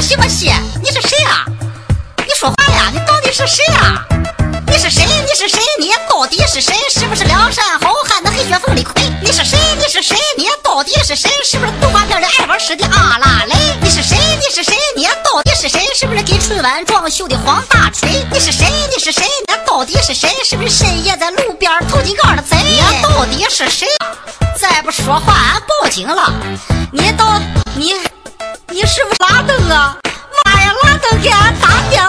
西么西？你是谁啊？你说话呀！你到底是谁啊？你是谁？你是谁？你到底是谁？是不是梁山好汉的黑旋风李逵？你是谁？你是谁？你到底是谁？是不是动画片里爱玩屎的阿拉蕾？你是谁？你是谁？你到底是谁？是不是给春晚装修的黄大锤？你是谁？你是谁？你到底是谁？是不是深夜在路边偷井盖的贼？你到底是谁？再不说话，俺报警了！你是不是拉登啊？妈呀，拉登给俺打电